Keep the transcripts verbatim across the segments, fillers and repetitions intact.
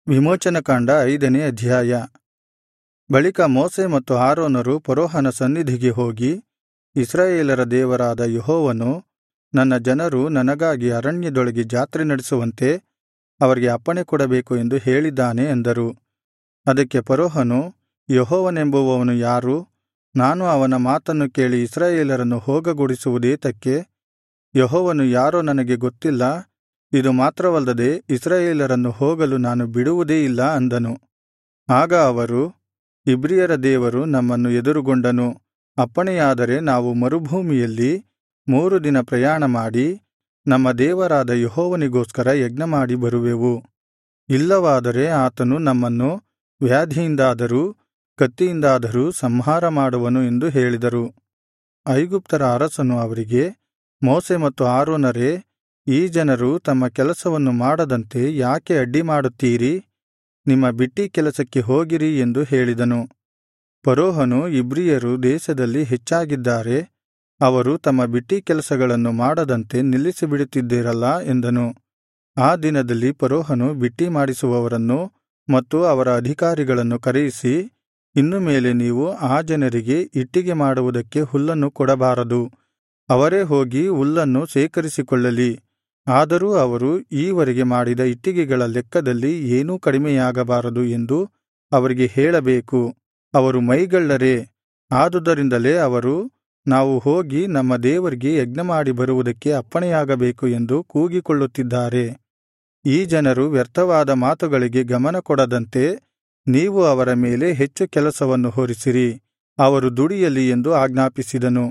ವಿಮೋಚನಕಾಂಡ ಐದನೇ ಅಧ್ಯಾಯ. ಬಳಿಕ ಮೋಶೆ ಮತ್ತು ಆರೋನರು ಫರೋಹನ ಸನ್ನಿಧಿಗೆ ಹೋಗಿ, ಇಸ್ರಾಯೇಲರ ದೇವರಾದ ಯೆಹೋವನು ನನ್ನ ಜನರು ನನಗಾಗಿ ಅರಣ್ಯದೊಳಗೆ ಜಾತ್ರೆ ನಡೆಸುವಂತೆ ಅವರಿಗೆ ಅಪ್ಪಣೆ ಕೊಡಬೇಕು ಎಂದು ಹೇಳಿದ್ದಾನೆ ಎಂದರು. ಅದಕ್ಕೆ ಫರೋಹನು, ಯೆಹೋವನೆಂಬುವವನು ಯಾರು? ನಾನು ಅವನ ಮಾತನ್ನು ಕೇಳಿ ಇಸ್ರಾಯೇಲರನ್ನು ಹೋಗಗೊಡಿಸುವುದೇತಕ್ಕೆ? ಯೆಹೋವನು ಯಾರೋ ನನಗೆ ಗೊತ್ತಿಲ್ಲ. ಇದು ಮಾತ್ರವಲ್ಲದೆ ಇಸ್ರಾಯೇಲರನ್ನು ಹೋಗಲು ನಾನು ಬಿಡುವುದೇ ಇಲ್ಲ ಅಂದನು. ಆಗ ಅವರು, ಇಬ್ರಿಯರ ದೇವರು ನಮ್ಮನ್ನು ಎದುರುಗೊಂಡನು. ಅಪ್ಪಣೆಯಾದರೆ ನಾವು ಮರುಭೂಮಿಯಲ್ಲಿ ಮೂರು ದಿನ ಪ್ರಯಾಣ ಮಾಡಿ ನಮ್ಮ ದೇವರಾದ ಯೆಹೋವನಿಗೋಸ್ಕರ ಯಜ್ಞಮಾಡಿ ಬರುವೆವು. ಇಲ್ಲವಾದರೆ ಆತನು ನಮ್ಮನ್ನು ವ್ಯಾಧಿಯಿಂದಾದರೂ ಕತ್ತಿಯಿಂದಾದರೂ ಸಂಹಾರ ಮಾಡುವನು ಎಂದು ಹೇಳಿದರು. ಐಗುಪ್ತರ ಅರಸನು ಅವರಿಗೆ, ಮೋಶೆ ಮತ್ತು ಆರೋನರೇ, ಈ ಜನರು ತಮ್ಮ ಕೆಲಸವನ್ನು ಮಾಡದಂತೆ ಯಾಕೆ ಅಡ್ಡಿಮಾಡುತ್ತೀರಿ? ನಿಮ್ಮ ಬಿಟ್ಟಿ ಕೆಲಸಕ್ಕೆ ಹೋಗಿರಿ ಎಂದು ಹೇಳಿದನು. ಫರೋಹನು, ಇಬ್ರಿಯರು ದೇಶದಲ್ಲಿ ಹೆಚ್ಚಾಗಿದ್ದಾರೆ, ಅವರು ತಮ್ಮ ಬಿಟ್ಟಿ ಕೆಲಸಗಳನ್ನು ಮಾಡದಂತೆ ನಿಲ್ಲಿಸಿಬಿಡುತ್ತಿದ್ದೀರಲ್ಲಾ ಎಂದನು. ಆ ದಿನದಲ್ಲಿ ಫರೋಹನು ಬಿಟ್ಟಿ ಮಾಡಿಸುವವರನ್ನು ಮತ್ತು ಅವರ ಅಧಿಕಾರಿಗಳನ್ನು ಕರೆಯಿಸಿ, ಇನ್ನು ಮೇಲೆ ನೀವು ಆ ಜನರಿಗೆ ಇಟ್ಟಿಗೆ ಮಾಡುವುದಕ್ಕೆ ಹುಲ್ಲನ್ನು ಕೊಡಬಾರದು, ಅವರೇ ಹೋಗಿ ಹುಲ್ಲನ್ನು ಶೇಖರಿಸಿಕೊಳ್ಳಲಿ. ಆದರೂ ಅವರು ಈವರೆಗೆ ಮಾಡಿದ ಇಟ್ಟಿಗೆಗಳ ಲೆಕ್ಕದಲ್ಲಿ ಏನೂ ಕಡಿಮೆಯಾಗಬಾರದು ಎಂದು ಅವರಿಗೆ ಹೇಳಬೇಕು. ಅವರು ಮೈಗಳ್ಳರೇ, ಆದುದರಿಂದಲೇ ಅವರು ನಾವು ಹೋಗಿ ನಮ್ಮ ದೇವರಿಗೆ ಯಜ್ಞಮಾಡಿ ಬರುವುದಕ್ಕೆ ಅಪ್ಪಣೆಯಾಗಬೇಕು ಎಂದು ಕೂಗಿಕೊಳ್ಳುತ್ತಿದ್ದಾರೆ. ಈ ಜನರು ವ್ಯರ್ಥವಾದ ಮಾತುಗಳಿಗೆ ಗಮನ ಕೊಡದಂತೆ ನೀವು ಅವರ ಮೇಲೆ ಹೆಚ್ಚು ಕೆಲಸವನ್ನು ಹೊರಿಸಿರಿ, ಅವರು ದುಡಿಯಲಿ ಎಂದು ಆಜ್ಞಾಪಿಸಿದನು.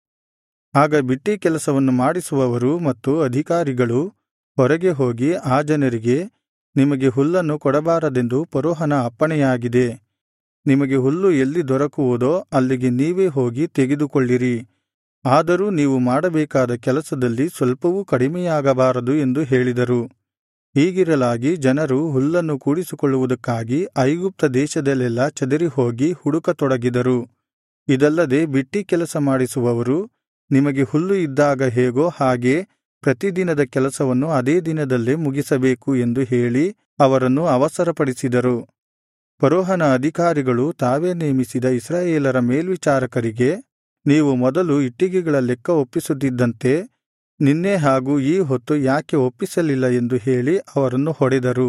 ಆಗ ಬಿಟ್ಟಿ ಕೆಲಸವನ್ನು ಮಾಡಿಸುವವರು ಮತ್ತು ಅಧಿಕಾರಿಗಳು ಹೊರಗೆ ಹೋಗಿ ಆ ಜನರಿಗೆ, ನಿಮಗೆ ಹುಲ್ಲನ್ನು ಕೊಡಬಾರದೆಂದು ಫರೋಹನ ಅಪ್ಪಣೆಯಾಗಿದೆ. ನಿಮಗೆ ಹುಲ್ಲು ಎಲ್ಲಿ ದೊರಕುವುದೋ ಅಲ್ಲಿಗೆ ನೀವೇ ಹೋಗಿ ತೆಗೆದುಕೊಳ್ಳಿರಿ. ಆದರೂ ನೀವು ಮಾಡಬೇಕಾದ ಕೆಲಸದಲ್ಲಿ ಸ್ವಲ್ಪವೂ ಕಡಿಮೆಯಾಗಬಾರದು ಎಂದು ಹೇಳಿದರು. ಹೀಗಿರಲಾಗಿ ಜನರು ಹುಲ್ಲನ್ನು ಕೂಡಿಸಿಕೊಳ್ಳುವುದಕ್ಕಾಗಿ ಐಗುಪ್ತ ದೇಶದಲ್ಲೆಲ್ಲಾ ಚದರಿಹೋಗಿ ಹುಡುಕತೊಡಗಿದರು. ಇದಲ್ಲದೆ ಬಿಟ್ಟಿ ಕೆಲಸ ಮಾಡಿಸುವವರು, ನಿಮಗೆ ಹುಲ್ಲು ಇದ್ದಾಗ ಹೇಗೋ ಹಾಗೆ ಪ್ರತಿದಿನದ ಕೆಲಸವನ್ನು ಅದೇ ದಿನದಲ್ಲೇ ಮುಗಿಸಬೇಕು ಎಂದು ಹೇಳಿ ಅವರನ್ನು ಅವಸರಪಡಿಸಿದರು. ಫರೋಹನ ಅಧಿಕಾರಿಗಳು ತಾವೇ ನೇಮಿಸಿದ ಇಸ್ರಾಯೇಲರ ಮೇಲ್ವಿಚಾರಕರಿಗೆ, ನೀವು ಮೊದಲು ಇಟ್ಟಿಗೆಗಳ ಲೆಕ್ಕ ಒಪ್ಪಿಸುತ್ತಿದ್ದಂತೆ ನಿನ್ನೆ ಹಾಗೂ ಈ ಹೊತ್ತು ಯಾಕೆ ಒಪ್ಪಿಸಲಿಲ್ಲ ಎಂದು ಹೇಳಿ ಅವರನ್ನು ಹೊಡೆದರು.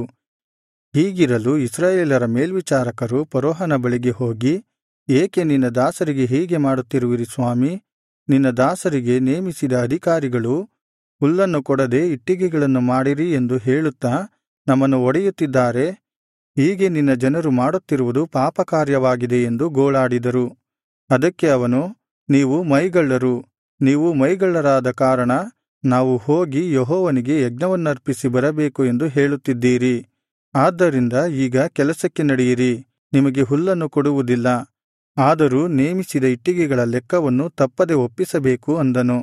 ಹೀಗಿರಲು ಇಸ್ರಾಯೇಲರ ಮೇಲ್ವಿಚಾರಕರು ಫರೋಹನ ಬಳಿಗೆ ಹೋಗಿ, ಏಕೆ ನಿನ್ನ ದಾಸರಿಗೆ ಹೀಗೆ ಮಾಡುತ್ತಿರುವಿರಿ ಸ್ವಾಮಿ? ನಿನ್ನ ದಾಸರಿಗೆ ನೇಮಿಸಿದ ಅಧಿಕಾರಿಗಳು ಹುಲ್ಲನ್ನು ಕೊಡದೆ ಇಟ್ಟಿಗೆಗಳನ್ನು ಮಾಡಿರಿ ಎಂದು ಹೇಳುತ್ತಾ ನಮ್ಮನ್ನು ಹೊಡೆಯುತ್ತಿದ್ದಾರೆ. ಹೀಗೆ ನಿನ್ನ ಜನರು ಮಾಡುತ್ತಿರುವುದು ಪಾಪಕಾರ್ಯವಾಗಿದೆ ಎಂದು ಗೋಳಾಡಿದರು. ಅದಕ್ಕೆ ಅವನು, ನೀವು ಮೈಗಳ್ಳರು, ನೀವು ಮೈಗಳ್ಳರಾದ ಕಾರಣ ನಾವು ಹೋಗಿ ಯೆಹೋವನಿಗೆ ಯಜ್ಞವನ್ನರ್ಪಿಸಿ ಬರಬೇಕು ಎಂದು ಹೇಳುತ್ತಿದ್ದೀರಿ. ಆದ್ದರಿಂದ ಈಗ ಕೆಲಸಕ್ಕೆ ನಡೆಯಿರಿ, ನಿಮಗೆ ಹುಲ್ಲನ್ನು ಕೊಡುವುದಿಲ್ಲ. ಆದರೂ ನೇಮಿಸಿದ ಇಟ್ಟಿಗೆಗಳ ಲೆಕ್ಕವನ್ನು ತಪ್ಪದೆ ಒಪ್ಪಿಸಬೇಕು ಅಂದನು.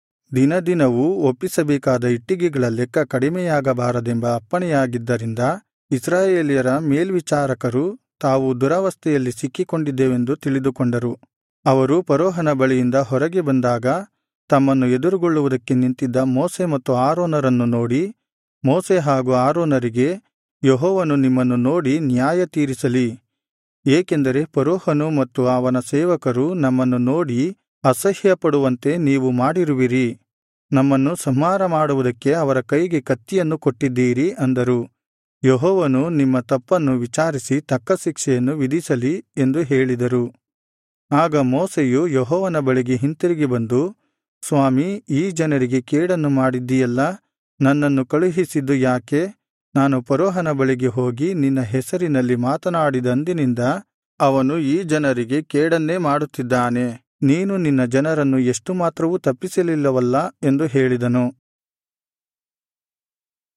ದಿನದಿನವೂ ಒಪ್ಪಿಸಬೇಕಾದ ಇಟ್ಟಿಗೆಗಳ ಲೆಕ್ಕ ಕಡಿಮೆಯಾಗಬಾರದೆಂಬ ಅಪ್ಪಣೆಯಾಗಿದ್ದರಿಂದ ಇಸ್ರಾಯೇಲ್ಯರ ಮೇಲ್ವಿಚಾರಕರು ತಾವು ದುರವಸ್ಥೆಯಲ್ಲಿ ಸಿಕ್ಕಿಕೊಂಡಿದ್ದೇವೆಂದು ತಿಳಿದುಕೊಂಡರು. ಅವರು ಫರೋಹನ ಬಳಿಯಿಂದ ಹೊರಗೆ ಬಂದಾಗ ತಮ್ಮನ್ನು ಎದುರುಗೊಳ್ಳುವುದಕ್ಕೆ ನಿಂತಿದ್ದ ಮೋಶೆ ಮತ್ತು ಆರೋನರನ್ನು ನೋಡಿ, ಮೋಶೆ ಹಾಗೂ ಆರೋನರಿಗೆ, ಯೆಹೋವನು ನಿಮ್ಮನ್ನು ನೋಡಿ ನ್ಯಾಯ ತೀರಿಸಲಿ. ಏಕೆಂದರೆ ಫರೋಹನು ಮತ್ತು ಅವನ ಸೇವಕರು ನಮ್ಮನ್ನು ನೋಡಿ ಅಸಹ್ಯಪಡುವಂತೆ ನೀವು ಮಾಡಿರುವಿರಿ. ನಮ್ಮನ್ನು ಸಂಹಾರ ಮಾಡುವುದಕ್ಕೆ ಅವರ ಕೈಗೆ ಕತ್ತಿಯನ್ನು ಕೊಟ್ಟಿದ್ದೀರಿ ಅಂದರು. ಯೆಹೋವನು ನಿಮ್ಮ ತಪ್ಪನ್ನು ವಿಚಾರಿಸಿ ತಕ್ಕ ಶಿಕ್ಷೆಯನ್ನು ವಿಧಿಸಲಿ ಎಂದು ಹೇಳಿದರು. ಆಗ ಮೋಶೆಯು ಯೆಹೋವನ ಬಳಿಗೆ ಹಿಂತಿರುಗಿ ಬಂದು, ಸ್ವಾಮಿ, ಈ ಜನರಿಗೆ ಕೇಡನ್ನು ಮಾಡಿದ್ದೀಯಲ್ಲಾ, ನನ್ನನ್ನು ಕಳುಹಿಸಿದ್ದು ಯಾಕೆ? ನಾನು ಫರೋಹನ ಬಳಿಗೆ ಹೋಗಿ ನಿನ್ನ ಹೆಸರಿನಲ್ಲಿ ಮಾತನಾಡಿದಂದಿನಿಂದ ಅವನು ಈ ಜನರಿಗೆ ಕೇಡನ್ನೇ ಮಾಡುತ್ತಿದ್ದಾನೆ. ನೀನು ನಿನ್ನ ಜನರನ್ನು ಎಷ್ಟು ಮಾತ್ರವೂ ತಪ್ಪಿಸಲಿಲ್ಲವಲ್ಲಾ ಎಂದು ಹೇಳಿದನು.